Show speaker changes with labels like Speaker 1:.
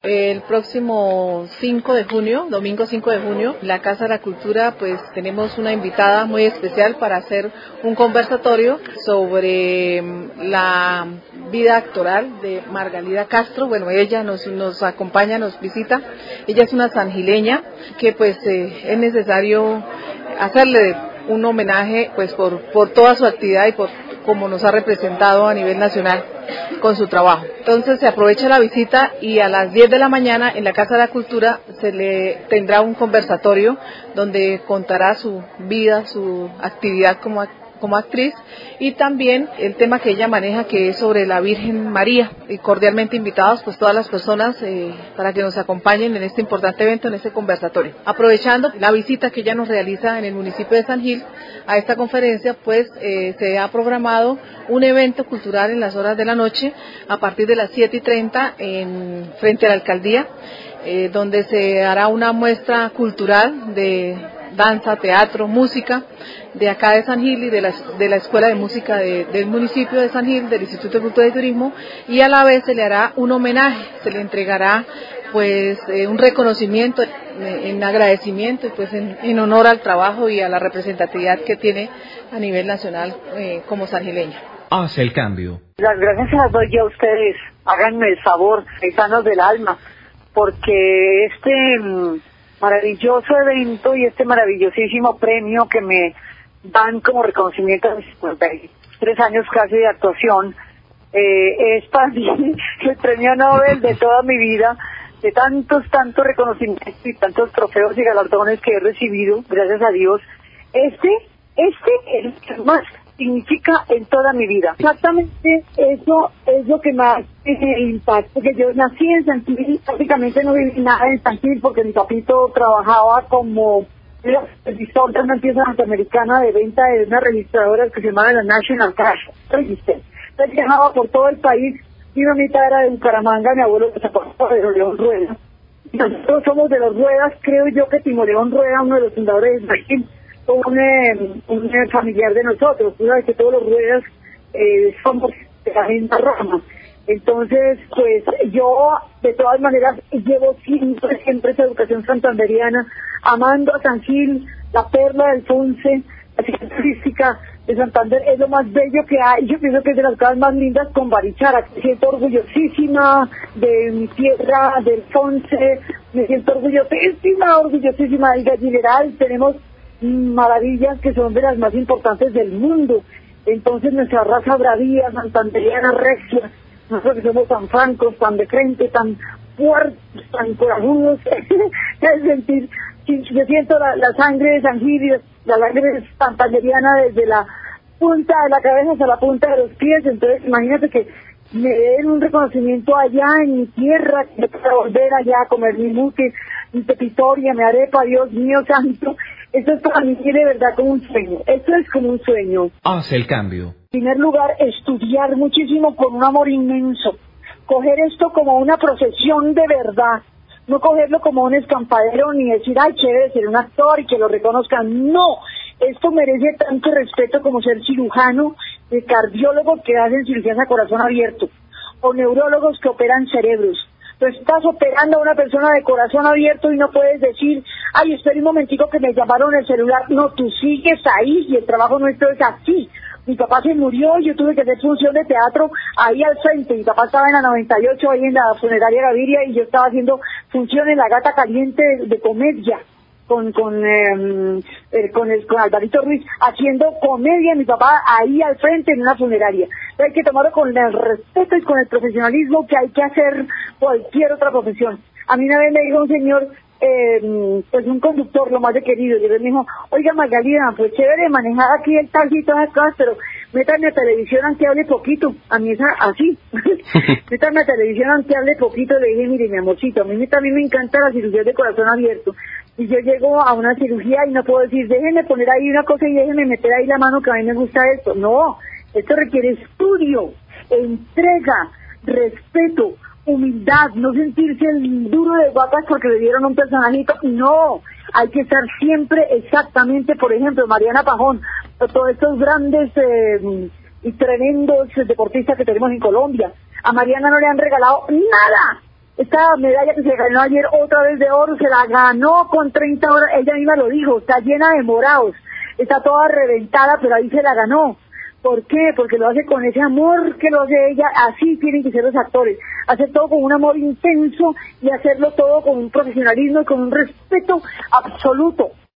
Speaker 1: El próximo 5 de junio, domingo 5 de junio, en la Casa de la Cultura, pues tenemos una invitada muy especial para hacer un conversatorio sobre la vida actoral de Margalida Castro. Bueno, ella nos acompaña, nos visita. Ella es una sangileña que pues es necesario hacerle un homenaje pues por toda su actividad y por como nos ha representado a nivel nacional con su trabajo. Entonces se aprovecha la visita y a las 10 de la mañana en la Casa de la Cultura se le tendrá un conversatorio donde contará su vida, su actividad como actriz y también el tema que ella maneja, que es sobre la Virgen María. Y cordialmente invitados pues todas las personas para que nos acompañen en este importante evento, en este conversatorio. Aprovechando la visita que ella nos realiza en el municipio de San Gil a esta conferencia, pues se ha programado un evento cultural en las horas de la noche a partir de las 7:30 frente a la alcaldía, donde se hará una muestra cultural de danza, teatro, música de acá de San Gil y de la Escuela de Música del municipio de San Gil, del Instituto de Cultura y Turismo, y a la vez se le hará un homenaje, se le entregará pues un reconocimiento en agradecimiento y pues en honor al trabajo y a la representatividad que tiene a nivel nacional como sangileña.
Speaker 2: Hace el cambio.
Speaker 3: Las gracias se las doy yo a ustedes, háganme el favor, paisanos del alma, porque este maravilloso evento y este maravillosísimo premio que me dan como reconocimiento a mis 53 años casi de actuación, es para mí el premio Nobel de toda mi vida, de tantos reconocimientos y tantos trofeos y galardones que he recibido, gracias a Dios. Este es el que más significa en toda mi vida. Exactamente eso es lo que más impacta, porque yo nací en San Gil, prácticamente no viví nada en San Gil porque mi papito trabajaba como supervisor de una empresa norteamericana de venta de una registradora que se llamaba la National Cash Register. Entonces viajaba por todo el país, mi mamita era de Bucaramanga, mi abuelo de los León Rueda. Nosotros somos de los Ruedas, creo yo que Timo León Rueda, uno de los fundadores de San Gil, un familiar de nosotros. Tú sabes que todos los Ruedas somos de la misma rama. Entonces, pues yo de todas maneras llevo siempre esa educación santanderiana, amando a San Gil, la perla del Ponce, la ciudad turística de Santander es lo más bello que hay. Yo pienso que es de las cosas más lindas con Barichara. Me siento orgullosísima de mi tierra, del Ponce, me siento orgullosísima del Gallineral. Tenemos maravillas que son de las más importantes del mundo. Entonces nuestra raza bravía, santanderiana, regia, nosotros que somos tan francos, tan de frente, tan fuertes, tan corajudos, es sentir, yo siento la sangre de San Gil, la sangre santanderiana desde la punta de la cabeza hasta la punta de los pies. Entonces imagínate que me den un reconocimiento allá en mi tierra, que yo pueda volver allá a comer mi mute, mi pepitoria, mi arepa, Dios mío santo. Esto es para mí de verdad como un sueño. Esto es como un sueño.
Speaker 2: Hace el cambio.
Speaker 3: En primer lugar, estudiar muchísimo con un amor inmenso. Coger esto como una profesión de verdad. No cogerlo como un escampadero ni decir, ay, chévere ser un actor y que lo reconozcan. No, esto merece tanto respeto como ser cirujano, de cardiólogo que hacen cirugías a corazón abierto, o neurólogos que operan cerebros. Tú estás operando a una persona de corazón abierto y no puedes decir, ay, espera un momentico que me llamaron el celular. No, tú sigues ahí y el trabajo nuestro es así. Mi papá se murió y yo tuve que hacer función de teatro ahí al frente. Mi papá estaba en la 98, ahí en la funeraria Gaviria, y yo estaba haciendo función en La Gata Caliente de comedia con Alvarito Ruiz, haciendo comedia, mi papá ahí al frente en una funeraria. Hay que tomarlo con el respeto y con el profesionalismo que hay que hacer cualquier otra profesión. A mí una vez me dijo un señor, pues un conductor, lo más de querido, y él me dijo, oiga Margalida, pues chévere manejar aquí el taxi y todas las cosas, pero métanme a televisión aunque hable poquito. A mí es así. Métanme a televisión aunque hable poquito. Le dije, mire mi amorcito, a mí también me encanta la cirugía de corazón abierto, y yo llego a una cirugía y no puedo decir, déjenme poner ahí una cosa y déjenme meter ahí la mano que a mí me gusta esto. No, esto requiere estudio, entrega, respeto, humildad, no sentirse el duro de guapas porque le dieron un personajito. No, hay que estar siempre exactamente, por ejemplo, Mariana Pajón, todos estos grandes y tremendos deportistas que tenemos en Colombia. A Mariana no le han regalado nada, Esta medalla que se ganó ayer otra vez de oro, se la ganó con 30 horas, ella misma lo dijo, está llena de morados, está toda reventada, pero ahí se la ganó. ¿Por qué? Porque lo hace con ese amor que lo hace ella, así tienen que ser los actores, hacer todo con un amor intenso y hacerlo todo con un profesionalismo y con un respeto absoluto.